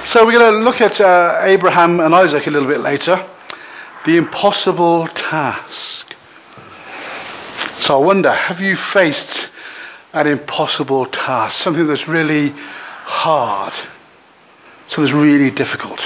So we're going to look at Abraham and Isaac a little bit later. The impossible task. So I wonder, have you faced an impossible task? Something that's really hard. Something that's really difficult.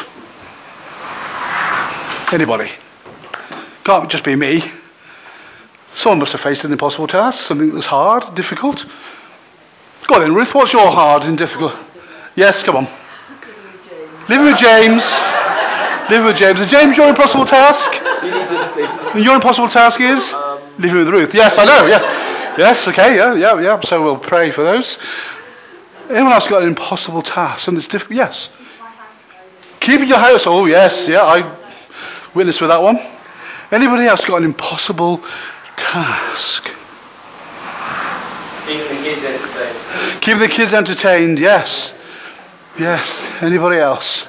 Anybody? Can't just be me. Someone must have faced an impossible task. Something that's hard, difficult. Go on then, Ruth. What's your hard and difficult? Yes, come on. Living with James. Living with James. And James, your impossible task? Your impossible task is? Living with Ruth. Yes, I know, yeah. Yes, okay, yeah. So we'll pray for those. Anyone else got an impossible task? And it's difficult? Yes. Keeping your house. Oh, yes, yeah, I witnessed with that one. Anybody else got an impossible task? Keeping the kids entertained. Keeping the kids entertained, yes. Yes. Anybody else?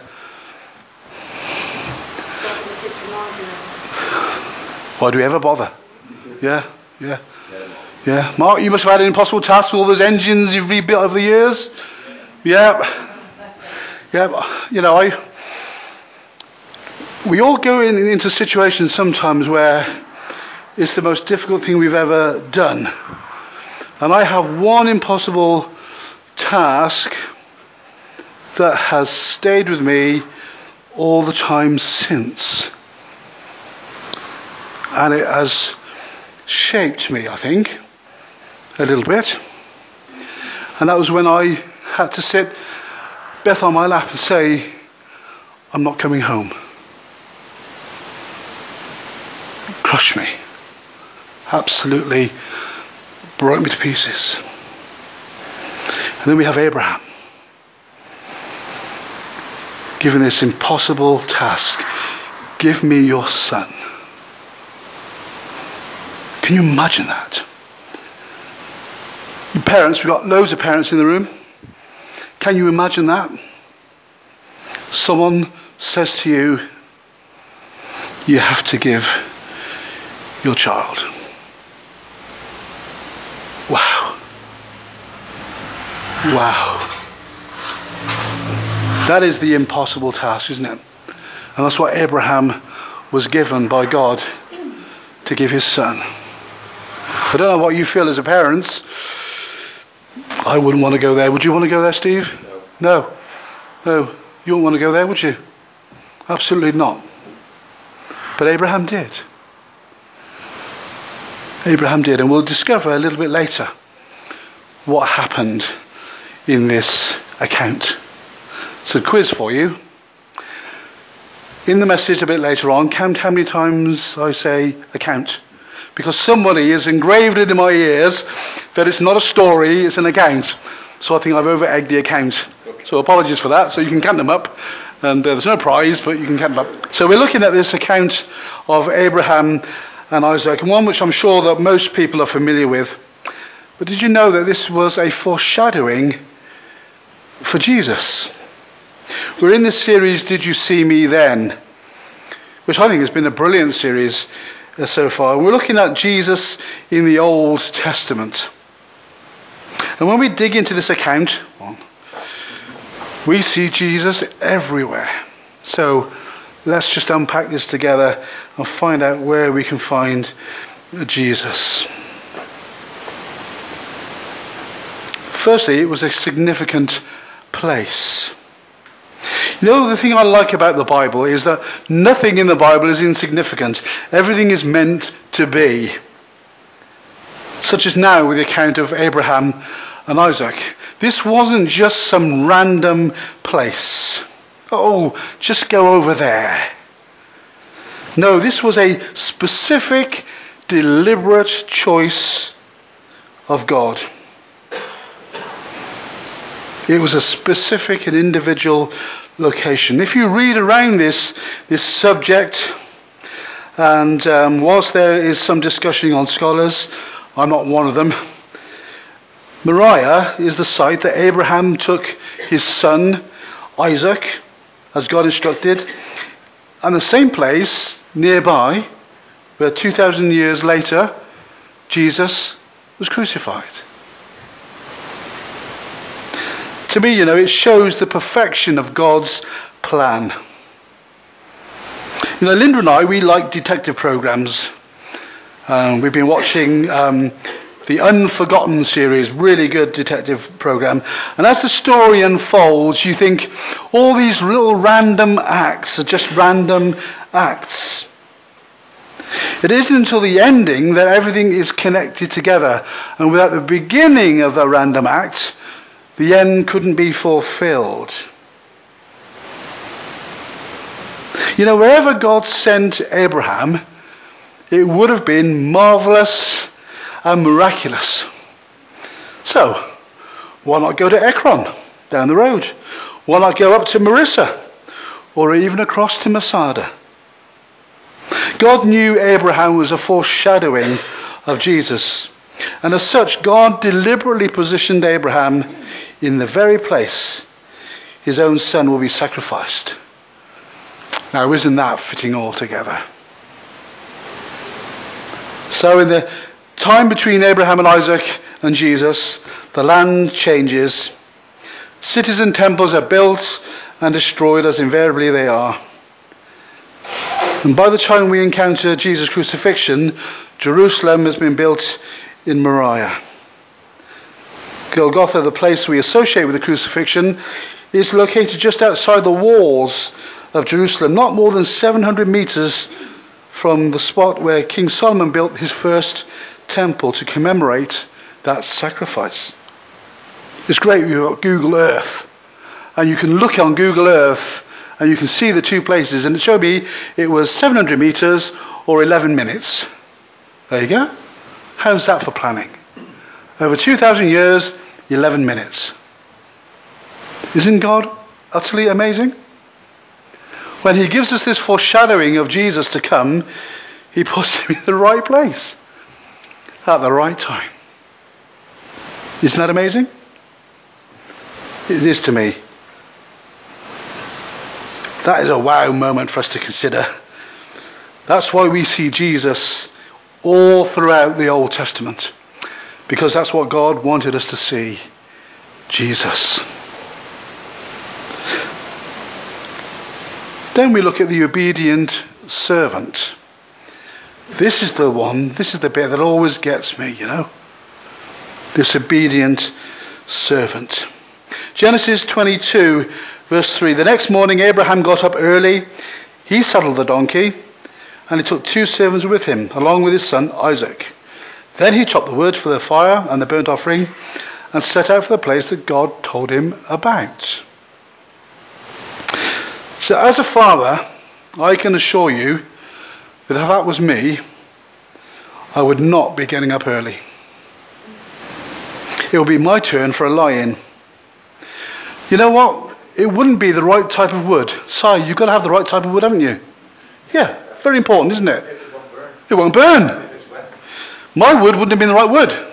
Why do we ever bother? Yeah. Mark, you must have had an impossible task with all those engines you've rebuilt over the years. Yeah. You know, we all go into situations sometimes where it's the most difficult thing we've ever done. And I have one impossible task that has stayed with me all the time since. And it has shaped me, I think, a little bit. And that was when I had to sit Beth on my lap and say, I'm not coming home. It crushed me. Absolutely broke me to pieces. And then we have Abraham, given this impossible task. Give me your son. Can you imagine that? Your parents, we've got loads of parents in the room. Can you imagine that? Someone says to you, you have to give your child. Wow. That is the impossible task, isn't it? And that's what Abraham was given by God to give his son. I don't know what you feel as a parent. I wouldn't want to go there. Would you want to go there, Steve? No. You wouldn't want to go there, would you? Absolutely not. But Abraham did. And we'll discover a little bit later what happened in this account. So, quiz for you. In the message a bit later on, count how many times I say account. Because somebody has engraved it in my ears that it's not a story, it's an account. So I think I've over-egged the account. So apologies for that. So you can count them up. And there's no prize, but you can count them up. So we're looking at this account of Abraham and Isaac, and one which I'm sure that most people are familiar with. But did you know that this was a foreshadowing for Jesus? We're in this series, Did You See Me Then? Which I think has been a brilliant series so far. We're looking at Jesus in the Old Testament. And when we dig into this account, we see Jesus everywhere. So let's just unpack this together and find out where we can find Jesus. Firstly, it was a significant place. You know, the thing I like about the Bible is that nothing in the Bible is insignificant. Everything is meant to be. Such as now with the account of Abraham and Isaac. This wasn't just some random place. Oh, just go over there. No, this was a specific, deliberate choice of God. It was a specific and individual location. If you read around this subject, and whilst there is some discussion on scholars, I'm not one of them, Moriah is the site that Abraham took his son Isaac, as God instructed, and the same place nearby where 2,000 years later Jesus was crucified. To me, it shows the perfection of God's plan. Linda and I, we like detective programs. We've been watching the Unforgotten series, really good detective program. And as the story unfolds, you think all these little random acts are just random acts. It isn't until the ending that everything is connected together. And without the beginning of a random act, the end couldn't be fulfilled. Wherever God sent Abraham, it would have been marvelous and miraculous. So, why not go to Ekron, down the road? Why not go up to Marissa, or even across to Masada? God knew Abraham was a foreshadowing of Jesus. And as such, God deliberately positioned Abraham in the very place his own son will be sacrificed. Now, isn't that fitting all together? So in the time between Abraham and Isaac and Jesus, the land changes. Cities and temples are built and destroyed, as invariably they are. And by the time we encounter Jesus' crucifixion, Jerusalem has been built in Moriah. Golgotha, the place we associate with the crucifixion, is located just outside the walls of Jerusalem, not more than 700 meters from the spot where King Solomon built his first temple to commemorate that sacrifice. It's great you've got Google Earth, and you can look on Google Earth and you can see the two places, and it showed me it was 700 meters or 11 minutes. There you go. How's that for planning? Over 2,000 years, 11 minutes. Isn't God utterly amazing? When he gives us this foreshadowing of Jesus to come, he puts him in the right place at the right time. Isn't that amazing? It is to me. That is a wow moment for us to consider. That's why we see Jesus all throughout the Old Testament, because that's what God wanted us to see. Jesus. Then we look at the obedient servant. This is the bit that always gets me, This obedient servant. Genesis 22, verse 3. The next morning Abraham got up early. He saddled the donkey, and he took 2 servants with him, along with his son Isaac. Then he chopped the wood for the fire and the burnt offering, and set out for the place that God told him about. So as a father, I can assure you that if that was me, I would not be getting up early. It will be my turn for a lie-in. You know what? It wouldn't be the right type of wood. Si, you've got to have the right type of wood, haven't you? Yeah, very important, isn't it? It won't burn. My wood wouldn't have been the right wood.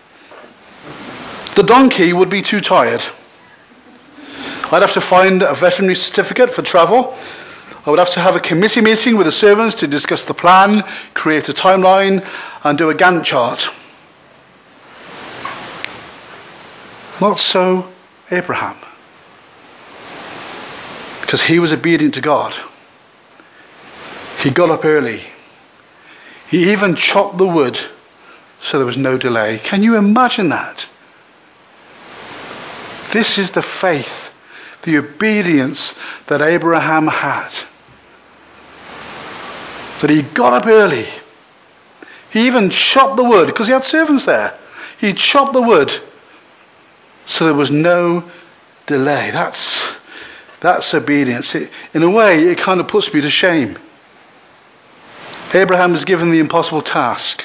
The donkey would be too tired. I'd have to find a veterinary certificate for travel. I would have to have a committee meeting with the servants to discuss the plan, create a timeline, and do a Gantt chart. Not so Abraham, because he was obedient to God. He got up early. He even chopped the wood so there was no delay. Can you imagine that? This is the faith, the obedience that Abraham had. That he got up early. He even chopped the wood, because he had servants there. He chopped the wood so there was no delay. That's obedience. In a way, it kind of puts me to shame. Abraham was given the impossible task,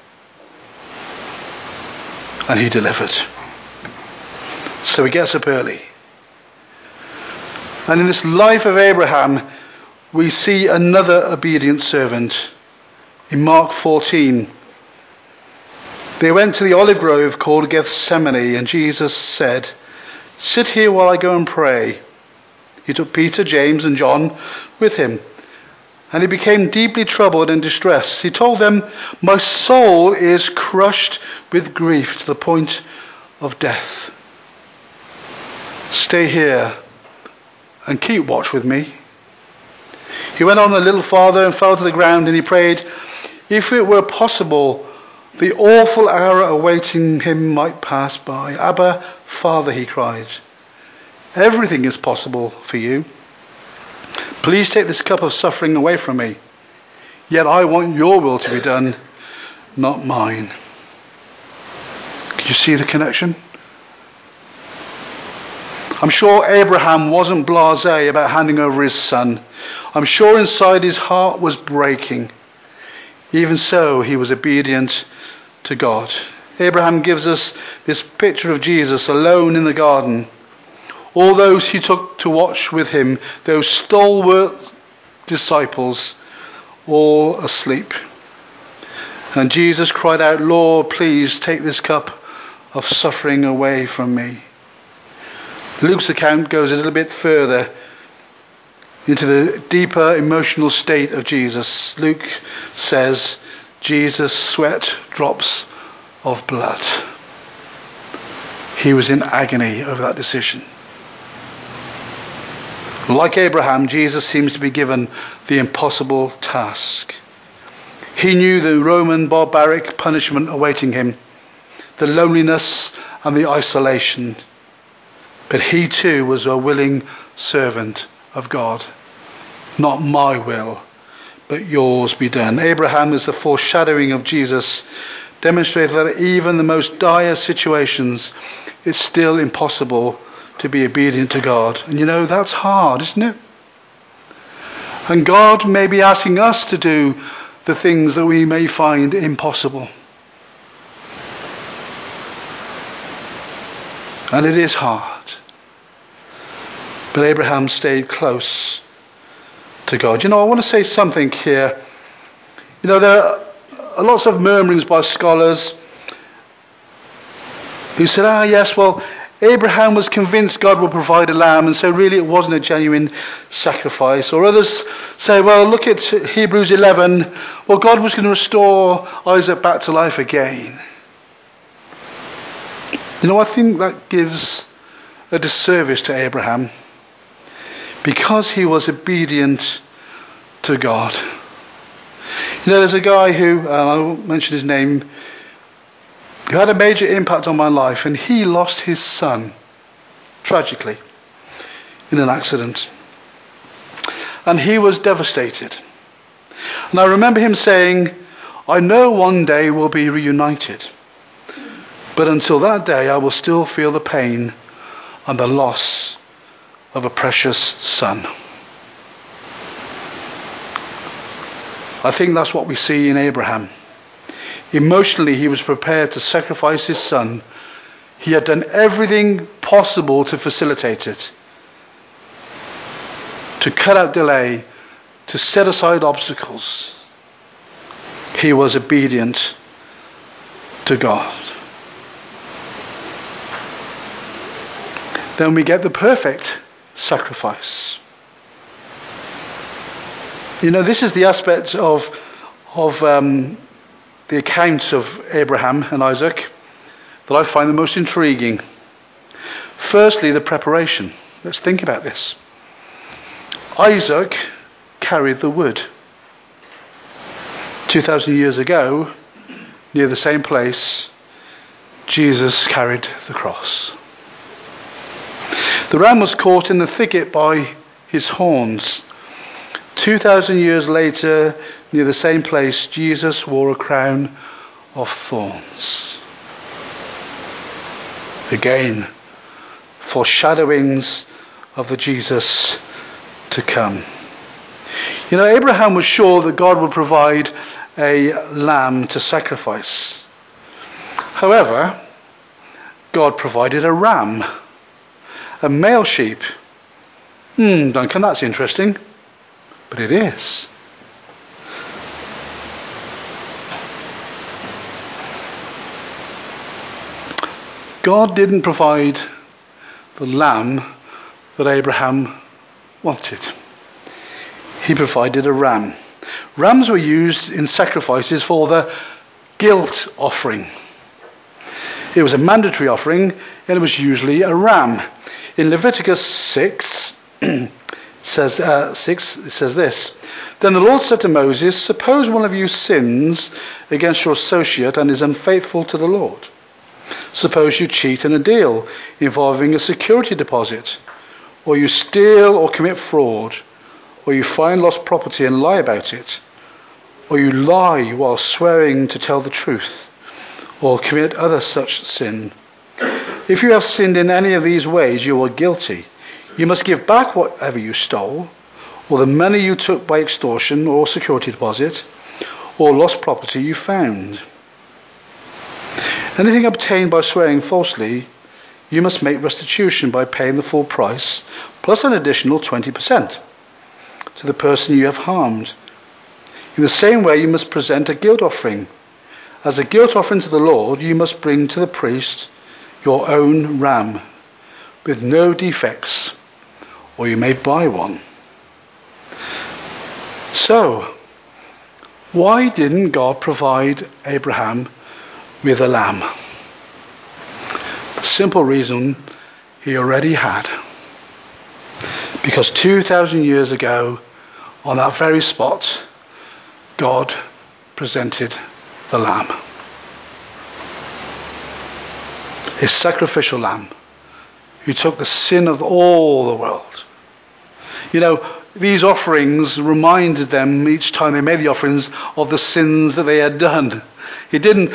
and he delivered. So he gets up early. And in this life of Abraham, we see another obedient servant. In Mark 14, they went to the olive grove called Gethsemane, and Jesus said, "Sit here while I go and pray." He took Peter, James, and John with him, and he became deeply troubled and distressed. He told them, "My soul is crushed with grief to the point of death." Stay here and keep watch with me. He went on a little farther and fell to the ground, and he prayed, if it were possible, the awful hour awaiting him might pass by. Abba, Father, he cried, everything is possible for you. Please take this cup of suffering away from me. Yet I want your will to be done, not mine. Can you see the connection? I'm sure Abraham wasn't blasé about handing over his son. I'm sure inside his heart was breaking. Even so, he was obedient to God. Abraham gives us this picture of Jesus alone in the garden. All those he took to watch with him, those stalwart disciples, all asleep. And Jesus cried out, Lord, please take this cup of suffering away from me. Luke's account goes a little bit further into the deeper emotional state of Jesus. Luke says, Jesus sweat drops of blood. He was in agony over that decision. Like Abraham, Jesus seems to be given the impossible task. He knew the Roman barbaric punishment awaiting him, the loneliness and the isolation. But he too was a willing servant of God. Not my will, but yours be done. Abraham is the foreshadowing of Jesus, demonstrating that even the most dire situations, it's still impossible to be obedient to God. And you know, that's hard, isn't it? And God may be asking us to do the things that we may find impossible. And it is hard. But Abraham stayed close to God. You know, I want to say something here. You know, there are lots of murmurings by scholars who said, yes, well, Abraham was convinced God would provide a lamb, and so really it wasn't a genuine sacrifice. Or others say, well, look at Hebrews 11. Well, God was going to restore Isaac back to life again. You know, I think that gives a disservice to Abraham, because he was obedient to God. You know, there's a guy who, I won't mention his name, who had a major impact on my life, and he lost his son, tragically, in an accident. And he was devastated. And I remember him saying, I know one day we'll be reunited, but until that day I will still feel the pain and the loss of a precious son. I think that's what we see in Abraham. Emotionally, he was prepared to sacrifice his son. He had done everything possible to facilitate it, to cut out delay, to set aside obstacles. He was obedient to God. Then we get the perfect sacrifice. You know, this is the aspect of the accounts of Abraham and Isaac that I find the most intriguing. Firstly, the preparation. Let's think about this. Isaac carried the wood. 2,000 years ago, near the same place, Jesus carried the cross. The ram was caught in the thicket by his horns. 2,000 years later, near the same place, Jesus wore a crown of thorns. Again, foreshadowings of the Jesus to come. You know, Abraham was sure that God would provide a lamb to sacrifice. However, God provided a ram, a male sheep. Duncan, that's interesting. But it is. God didn't provide the lamb that Abraham wanted. He provided a ram. Rams were used in sacrifices for the guilt offering. It was a mandatory offering, and it was usually a ram. In Leviticus 6, it says this: Then the Lord said to Moses, suppose one of you sins against your associate and is unfaithful to the Lord. Suppose you cheat in a deal involving a security deposit, or you steal or commit fraud, or you find lost property and lie about it, or you lie while swearing to tell the truth, or commit other such sin. If you have sinned in any of these ways, you are guilty. You must give back whatever you stole, or the money you took by extortion or security deposit, or lost property you found. Anything obtained by swearing falsely, you must make restitution by paying the full price, plus an additional 20% to the person you have harmed. In the same way, you must present a guilt offering. As a guilt offering to the Lord, you must bring to the priest your own ram, with no defects, or you may buy one. So, why didn't God provide Abraham with a lamb? The simple reason: he already had. Because 2,000 years ago, on that very spot, God presented the lamb. His sacrificial lamb, who took the sin of all the world. You know, these offerings reminded them each time they made the offerings of the sins that they had done. It didn't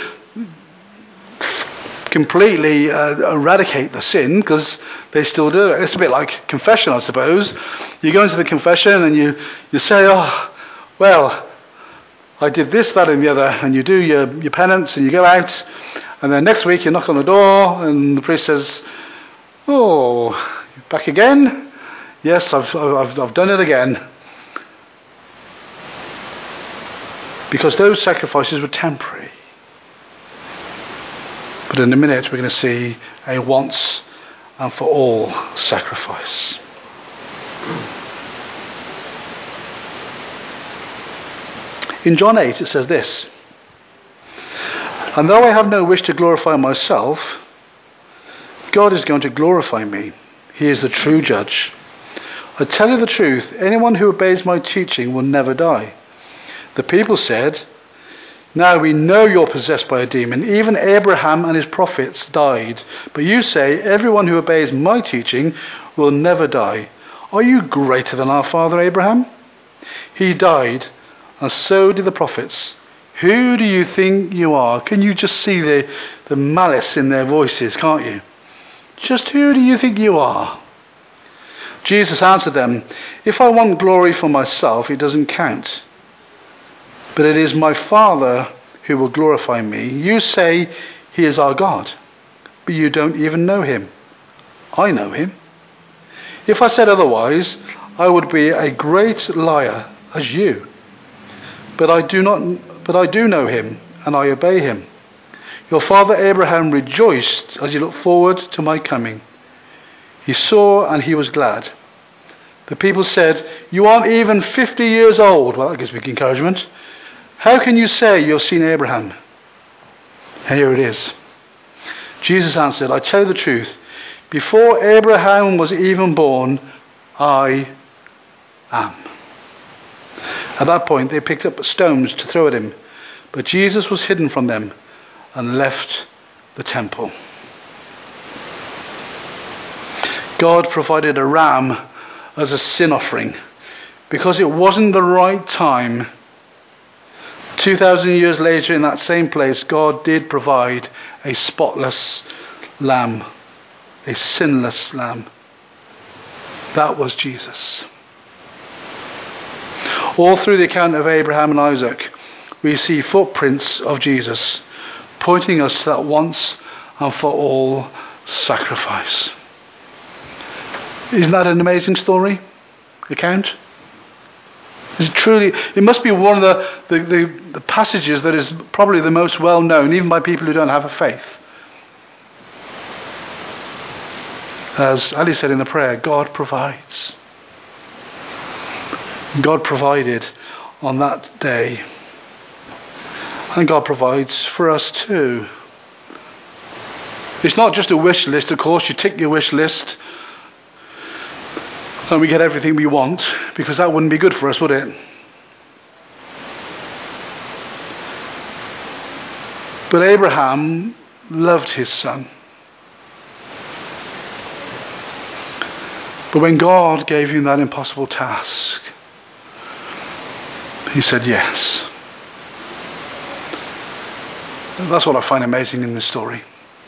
completely eradicate the sin, because they still do it. It's a bit like confession, I suppose. You go into the confession and you say, oh, well, I did this, that and the other, and you do your penance and you go out, and then next week you knock on the door and the priest says, oh, back again? Yes, I've done it again. Because those sacrifices were temporary. But in a minute we're going to see a once and for all sacrifice. In John 8 it says this: And though I have no wish to glorify myself, God is going to glorify me. He is the true judge. I tell you the truth, anyone who obeys my teaching will never die. The people said, now we know you're possessed by a demon. Even Abraham and his prophets died. But you say, everyone who obeys my teaching will never die. Are you greater than our father Abraham? He died, and so did the prophets. Who do you think you are? Can you just see the malice in their voices, can't you? Just who do you think you are? Jesus answered them, if I want glory for myself, it doesn't count. But it is my Father who will glorify me. You say he is our God, but you don't even know him. I know him. If I said otherwise, I would be a great liar as you. But I do know him, and I obey him. Your father Abraham rejoiced as he looked forward to my coming. He saw and he was glad. The people said, you aren't even 50 years old. Well, that gives me encouragement. How can you say you've seen Abraham? And here it is. Jesus answered, I tell you the truth. Before Abraham was even born, I am. At that point, they picked up stones to throw at him. But Jesus was hidden from them and left the temple. God provided a ram as a sin offering because it wasn't the right time. 2,000 years later, in that same place, God did provide a spotless lamb, a sinless lamb. That was Jesus. All through the account of Abraham and Isaac, we see footprints of Jesus pointing us to that once and for all sacrifice. Isn't that an amazing story? Account? It must be one of the passages that is probably the most well known, even by people who don't have a faith. As Ali said in the prayer, God provides. God provided on that day. And God provides for us too. It's not just a wish list, of course. You tick your wish list and we get everything we want, because that wouldn't be good for us, would it? But Abraham loved his son. But when God gave him that impossible task, he said yes. And that's what I find amazing in this story.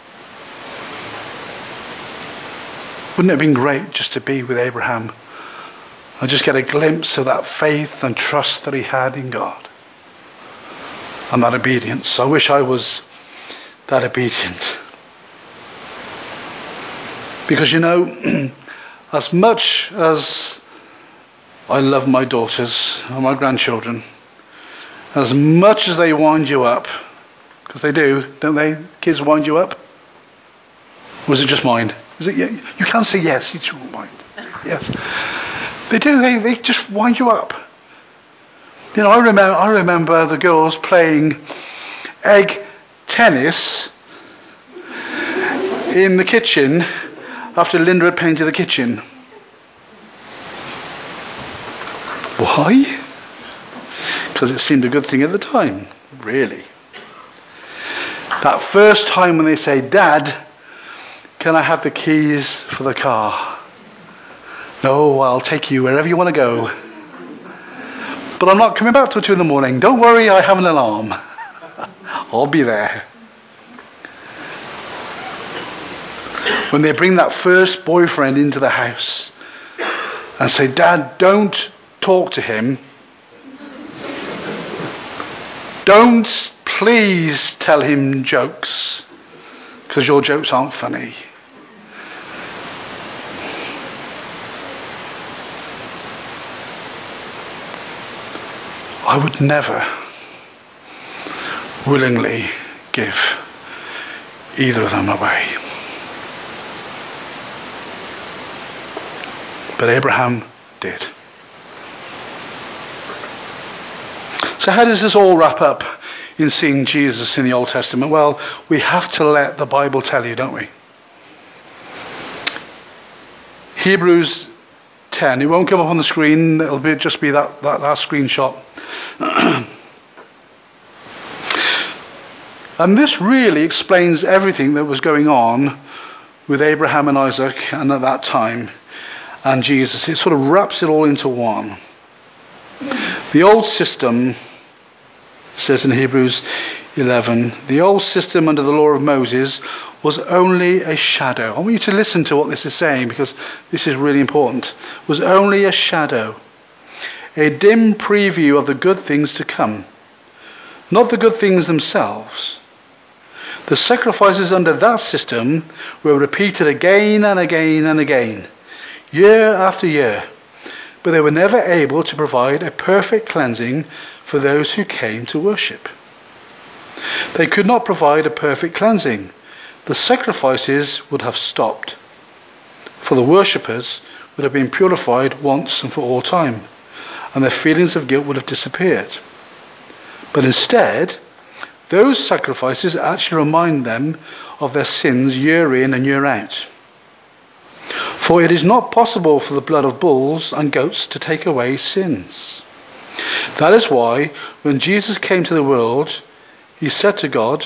Wouldn't it have been great just to be with Abraham and just get a glimpse of that faith and trust that he had in God and that obedience? I wish I was that obedient. Because as much as I love my daughters and my grandchildren, as much as they wind you up, because they do, don't they? Kids wind you up? Or is it just mine? Is it? You can't say yes, it's your mind. Yes. They do, they just wind you up. I remember the girls playing egg tennis in the kitchen after Linda had painted the kitchen. Why? Because it seemed a good thing at the time, really. That first time when they say, Dad, can I have the keys for the car? No, I'll take you wherever you want to go. But I'm not coming back till 2 a.m. Don't worry, I have an alarm. I'll be there. When they bring that first boyfriend into the house and say, Dad, don't talk to him. Don't please tell him jokes, because your jokes aren't funny. I would never willingly give either of them away. But Abraham did. So how does this all wrap up in seeing Jesus in the Old Testament? Well, we have to let the Bible tell you, don't we? Hebrews 10. It won't come up on the screen. It'll just be that last screenshot. And this really explains everything that was going on with Abraham and Isaac and at that time and Jesus. It sort of wraps it all into one. The old system, says in Hebrews 11, the old system under the law of Moses was only a shadow. I want you to listen to what this is saying, because this is really important. Was only a shadow, a dim preview of the good things to come, not the good things themselves. The sacrifices under that system were repeated again and again and again, year after year, but they were never able to provide a perfect cleansing for those who came to worship. They could not provide a perfect cleansing. The sacrifices would have stopped, for the worshippers would have been purified once and for all time, and their feelings of guilt would have disappeared. But instead, those sacrifices actually remind them of their sins year in and year out. For it is not possible for the blood of bulls and goats to take away sins. That is why, when Jesus came to the world, he said to God,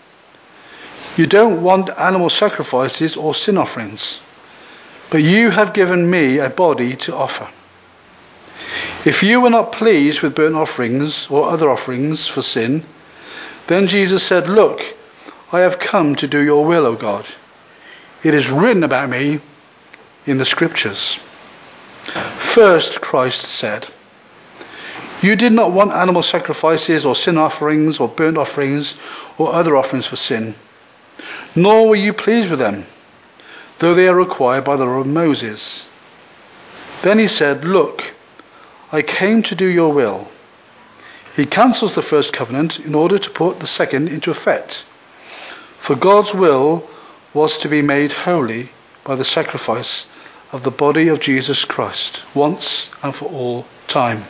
"You don't want animal sacrifices or sin offerings, but you have given me a body to offer. If you were not pleased with burnt offerings or other offerings for sin," then Jesus said, "Look, I have come to do your will, O God. It is written about me in the scriptures." First, Christ said, "You did not want animal sacrifices or sin offerings or burnt offerings or other offerings for sin, nor were you pleased with them, though they are required by the law of Moses." Then he said, "Look, I came to do your will." He cancels the first covenant in order to put the second into effect. For God's will was to be made holy by the sacrifice of the body of Jesus Christ, once and for all time.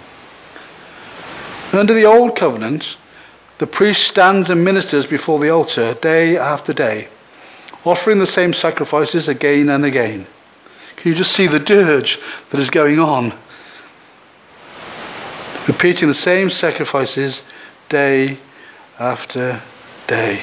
Under the old covenant, the priest stands and ministers before the altar day after day, offering the same sacrifices again and again. Can you just see the dirge that is going on? Repeating the same sacrifices day after day,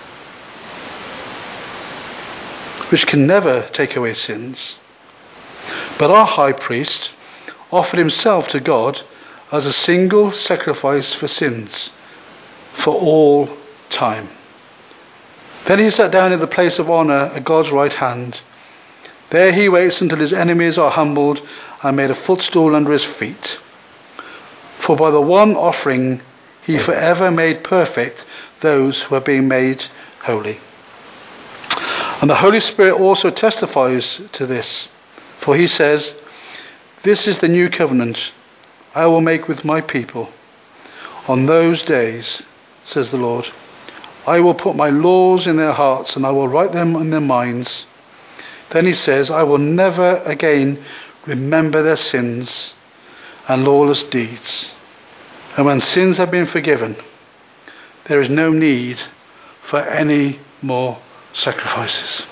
which can never take away sins. But our high priest offered himself to God as a single sacrifice for sins, for all time. Then he sat down in the place of honour at God's right hand. There he waits until his enemies are humbled and made a footstool under his feet. For by the one offering he forever made perfect those who are being made holy. And the Holy Spirit also testifies to this. For he says, "This is the new covenant I will make with my people. On those days, says the Lord, I will put my laws in their hearts and I will write them in their minds." Then he says, "I will never again remember their sins and lawless deeds. And when sins have been forgiven, there is no need for any more sacrifices."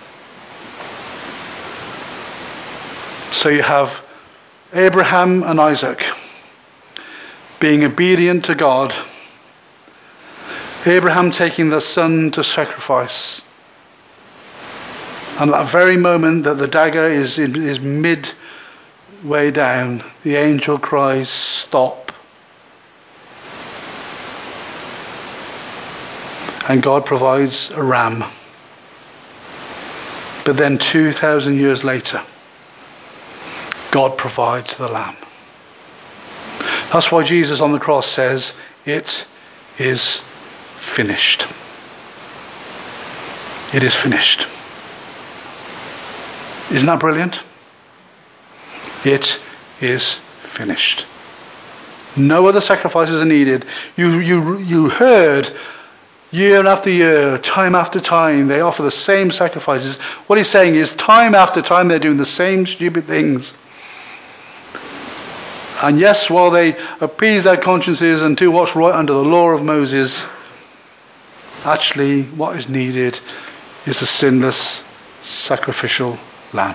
So you have Abraham and Isaac being obedient to God. Abraham taking the son to sacrifice. And at that very moment that the dagger is midway down, the angel cries, "Stop." And God provides a ram. But then 2,000 years later, God provides the lamb. That's why Jesus on the cross says, "It is finished." It is finished. Isn't that brilliant? It is finished. No other sacrifices are needed. You heard year after year, time after time, they offer the same sacrifices. What he's saying is, time after time, they're doing the same stupid things. And yes, while they appease their consciences and do what's right under the law of Moses, actually what is needed is the sinless sacrificial lamb,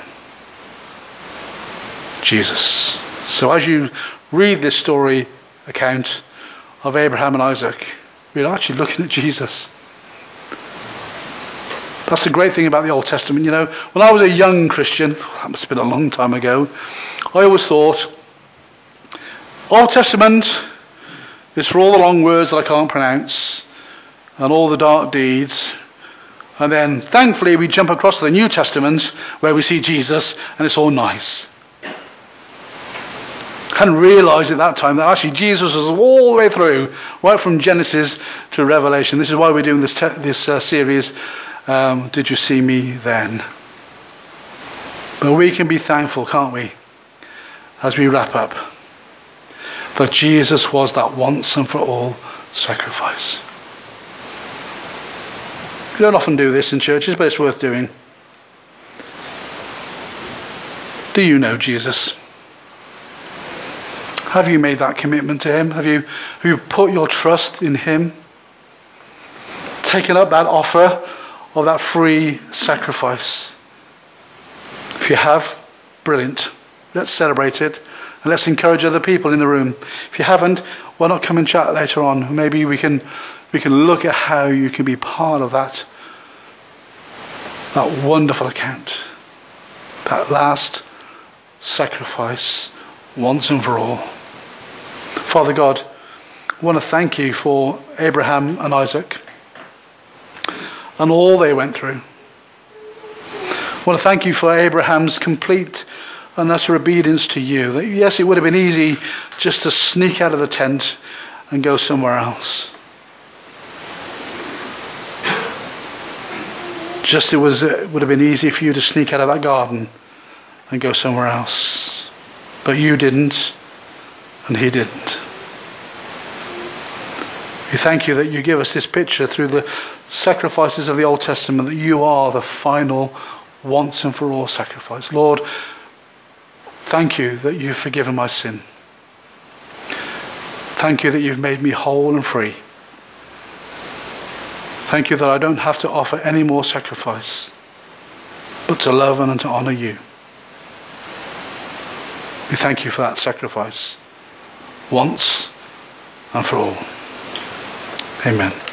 Jesus. So as you read this story account of Abraham and Isaac, we're actually looking at Jesus. That's the great thing about the Old Testament. You know, when I was a young Christian, that must have been a long time ago, I always thought, Old Testament is for all the long words that I can't pronounce and all the dark deeds. And then, thankfully, we jump across to the New Testament where we see Jesus and it's all nice. I hadn't realised at that time that actually Jesus was all the way through, right from Genesis to Revelation. This is why we're doing this series, Did You See Me Then? But we can be thankful, can't we, as we wrap up, that Jesus was that once and for all sacrifice. We don't often do this in churches, but it's worth doing. Do you know Jesus? Have you made that commitment to him? Have you put your trust in him? Taken up that offer of that free sacrifice? If you have, brilliant. Let's celebrate it. And let's encourage other people in the room. If you haven't, why not come and chat later on? Maybe we can look at how you can be part of that wonderful account. That last sacrifice once and for all. Father God, I want to thank you for Abraham and Isaac and all they went through. I want to thank you for Abraham's complete and utter obedience to you. That yes, it would have been easy just to sneak out of the tent and go somewhere else. It would have been easy for you to sneak out of that garden and go somewhere else. But you didn't, and he didn't. We thank you that you give us this picture through the sacrifices of the Old Testament, that you are the final once and for all sacrifice. Lord, thank you that you've forgiven my sin. Thank you that you've made me whole and free. Thank you that I don't have to offer any more sacrifice. but to love and to honour you. We thank you for that sacrifice once and for all. Amen.